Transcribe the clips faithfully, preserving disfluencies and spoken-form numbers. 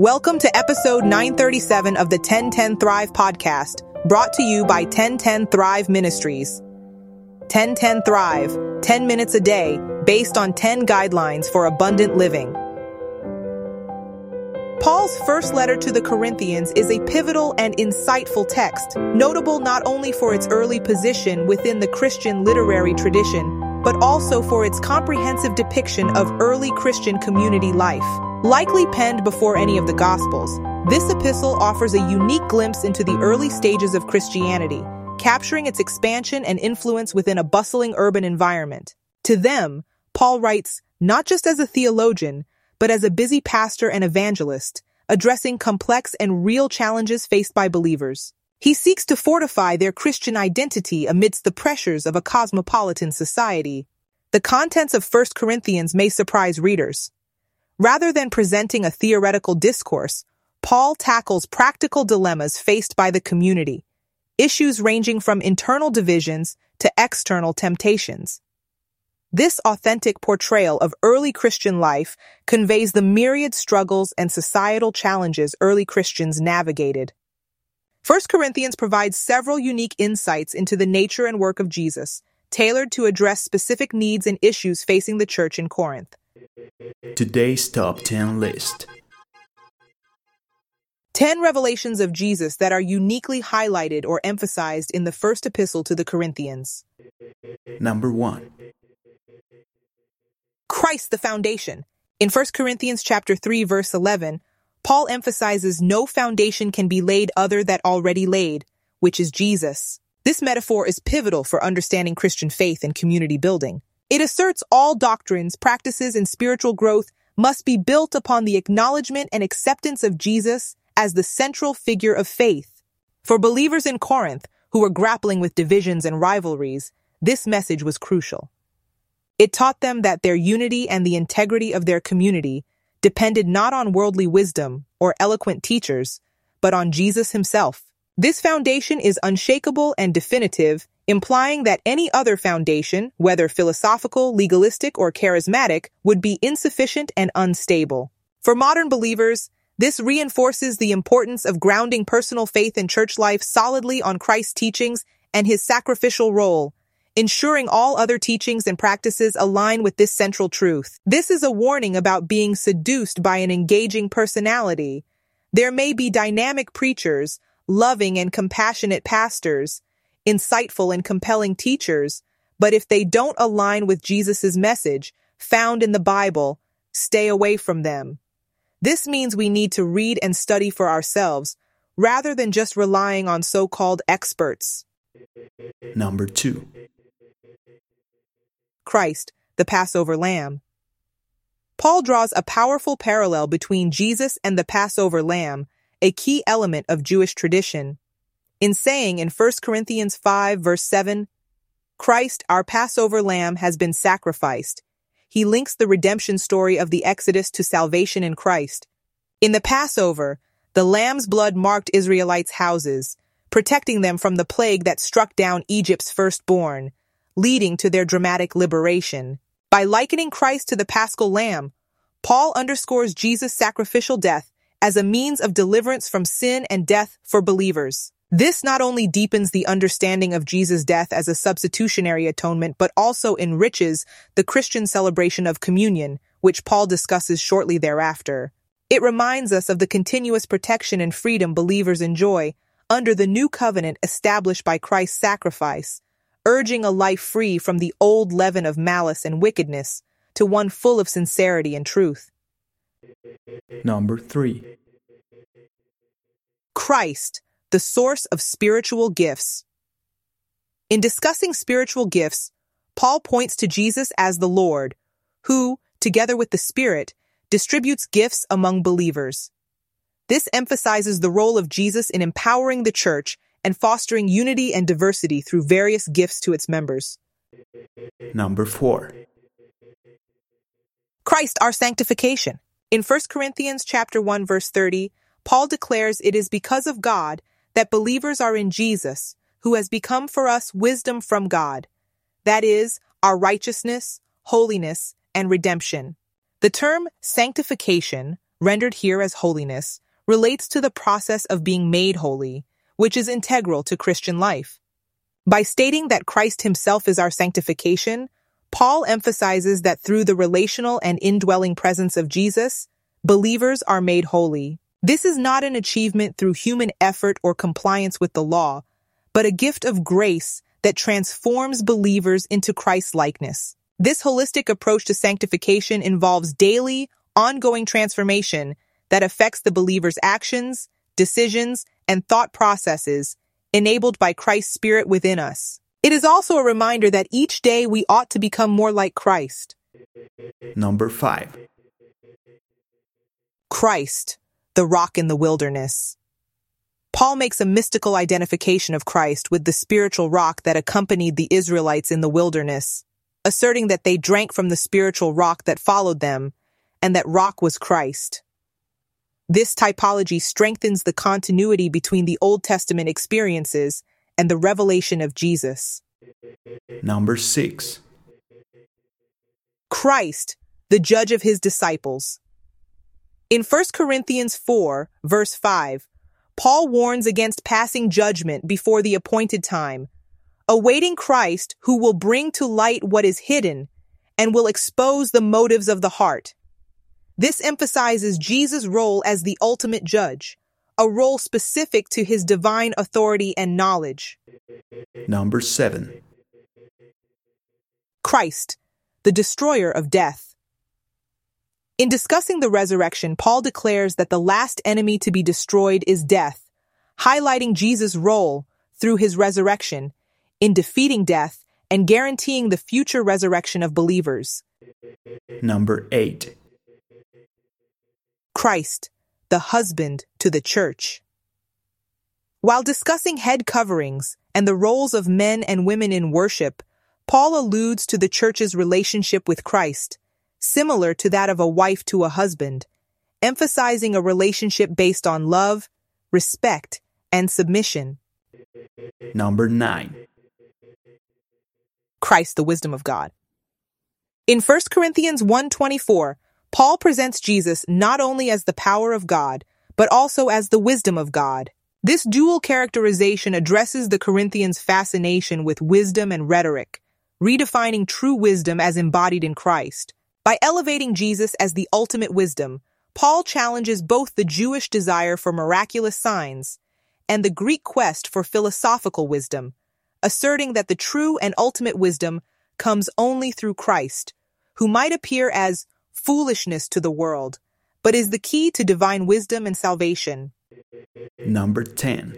Welcome to episode nine thirty-seven of the ten ten Thrive podcast, brought to you by ten ten Thrive Ministries. ten ten Thrive, ten minutes a day, based on ten guidelines for abundant living. Paul's first letter to the Corinthians is a pivotal and insightful text, notable not only for its early position within the Christian literary tradition, but also for its comprehensive depiction of early Christian community life. Likely penned before any of the Gospels, this epistle offers a unique glimpse into the early stages of Christianity, capturing its expansion and influence within a bustling urban environment. To them, Paul writes not just as a theologian, but as a busy pastor and evangelist, addressing complex and real challenges faced by believers. He seeks to fortify their Christian identity amidst the pressures of a cosmopolitan society. The contents of First Corinthians may surprise readers. Rather than presenting a theoretical discourse, Paul tackles practical dilemmas faced by the community, issues ranging from internal divisions to external temptations. This authentic portrayal of early Christian life conveys the myriad struggles and societal challenges early Christians navigated. First Corinthians provides several unique insights into the nature and work of Jesus, tailored to address specific needs and issues facing the church in Corinth. Today's Top ten List. ten revelations of Jesus that are uniquely highlighted or emphasized in the first epistle to the Corinthians. Number one. Christ the foundation. In First Corinthians chapter three, verse eleven, Paul emphasizes no foundation can be laid other that already laid, which is Jesus. This metaphor is pivotal for understanding Christian faith and community building. It asserts all doctrines, practices, and spiritual growth must be built upon the acknowledgement and acceptance of Jesus as the central figure of faith. For believers in Corinth, who were grappling with divisions and rivalries, this message was crucial. It taught them that their unity and the integrity of their community depended not on worldly wisdom or eloquent teachers, but on Jesus himself. This foundation is unshakable and definitive, implying that any other foundation, whether philosophical, legalistic, or charismatic, would be insufficient and unstable. For modern believers, this reinforces the importance of grounding personal faith and church life solidly on Christ's teachings and his sacrificial role, ensuring all other teachings and practices align with this central truth. This is a warning about being seduced by an engaging personality. There may be dynamic preachers, loving and compassionate pastors, insightful and compelling teachers, but if they don't align with Jesus' message found in the Bible, stay away from them. This means we need to read and study for ourselves, rather than just relying on so-called experts. Number two. Christ, the Passover Lamb. Paul draws a powerful parallel between Jesus and the Passover Lamb, a key element of Jewish tradition. In saying in First Corinthians five, verse seven, Christ, our Passover Lamb, has been sacrificed, he links the redemption story of the Exodus to salvation in Christ. In the Passover, the lamb's blood marked Israelites' houses, protecting them from the plague that struck down Egypt's firstborn, leading to their dramatic liberation. By likening Christ to the Paschal Lamb, Paul underscores Jesus' sacrificial death as a means of deliverance from sin and death for believers. This not only deepens the understanding of Jesus' death as a substitutionary atonement, but also enriches the Christian celebration of communion, which Paul discusses shortly thereafter. It reminds us of the continuous protection and freedom believers enjoy under the new covenant established by Christ's sacrifice, urging a life free from the old leaven of malice and wickedness to one full of sincerity and truth. Number three. Christ, the source of spiritual gifts. In discussing spiritual gifts, Paul points to Jesus as the Lord, who, together with the Spirit, distributes gifts among believers. This emphasizes the role of Jesus in empowering the church and fostering unity and diversity through various gifts to its members. Number four. Christ, our sanctification. In First Corinthians chapter one, verse thirty, Paul declares it is because of God that believers are in Jesus, who has become for us wisdom from God. That is, our righteousness, holiness, and redemption. The term sanctification rendered here as holiness, relates to the process of being made holy, which is integral to Christian life. By stating that Christ himself is our sanctification, Paul emphasizes that through the relational and indwelling presence of Jesus, believers are made holy. This is not an achievement through human effort or compliance with the law, but a gift of grace that transforms believers into Christ's likeness. This holistic approach to sanctification involves daily, ongoing transformation that affects the believer's actions, decisions, and thought processes, enabled by Christ's Spirit within us. It is also a reminder that each day we ought to become more like Christ. Number five. Christ, the rock in the wilderness. Paul makes a mystical identification of Christ with the spiritual rock that accompanied the Israelites in the wilderness, asserting that they drank from the spiritual rock that followed them, and that rock was Christ. This typology strengthens the continuity between the Old Testament experiences and the revelation of Jesus. Number six. Christ, the judge of his disciples. In First Corinthians four, verse five, Paul warns against passing judgment before the appointed time, awaiting Christ who will bring to light what is hidden and will expose the motives of the heart. This emphasizes Jesus' role as the ultimate judge, a role specific to his divine authority and knowledge. Number seven. Christ, the destroyer of death. In discussing the resurrection, Paul declares that the last enemy to be destroyed is death, highlighting Jesus' role through his resurrection in defeating death and guaranteeing the future resurrection of believers. Number eight. Christ, the husband to the church. While discussing head coverings and the roles of men and women in worship, Paul alludes to the church's relationship with Christ, similar to that of a wife to a husband, emphasizing a relationship based on love, respect, and submission. Number nine. Christ, the wisdom of God. In First Corinthians one twenty-four, Paul presents Jesus not only as the power of God, but also as the wisdom of God. This dual characterization addresses the Corinthians' fascination with wisdom and rhetoric, redefining true wisdom as embodied in Christ. By elevating Jesus as the ultimate wisdom, Paul challenges both the Jewish desire for miraculous signs and the Greek quest for philosophical wisdom, asserting that the true and ultimate wisdom comes only through Christ, who might appear as foolishness to the world, but is the key to divine wisdom and salvation. Number ten.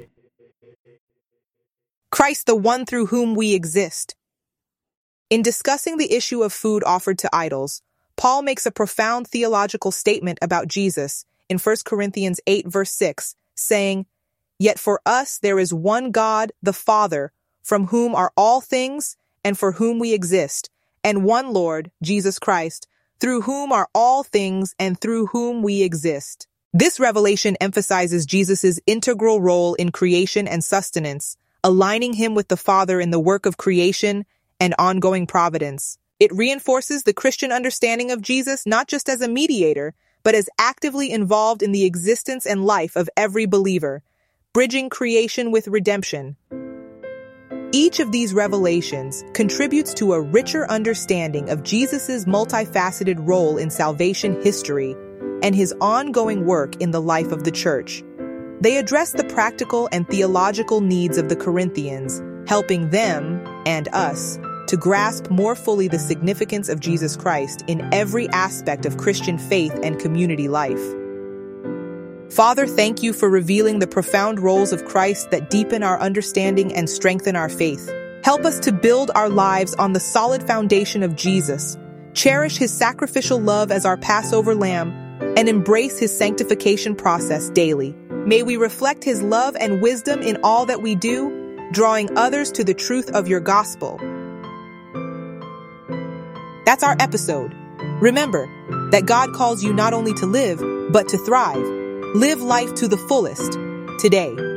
Christ, the one through whom we exist. In discussing the issue of food offered to idols, Paul makes a profound theological statement about Jesus in First Corinthians eight, verse six, saying, "Yet for us there is one God, the Father, from whom are all things and for whom we exist, and one Lord, Jesus Christ, through whom are all things and through whom we exist." This revelation emphasizes Jesus' integral role in creation and sustenance, aligning him with the Father in the work of creation and ongoing providence. It reinforces the Christian understanding of Jesus not just as a mediator, but as actively involved in the existence and life of every believer, bridging creation with redemption. Each of these revelations contributes to a richer understanding of Jesus' multifaceted role in salvation history and his ongoing work in the life of the church. They address the practical and theological needs of the Corinthians, helping them, and us, to grasp more fully the significance of Jesus Christ in every aspect of Christian faith and community life. Father, thank you for revealing the profound roles of Christ that deepen our understanding and strengthen our faith. Help us to build our lives on the solid foundation of Jesus, cherish his sacrificial love as our Passover lamb, and embrace his sanctification process daily. May we reflect his love and wisdom in all that we do, drawing others to the truth of your gospel. That's our episode. Remember that God calls you not only to live, but to thrive. Live life to the fullest today.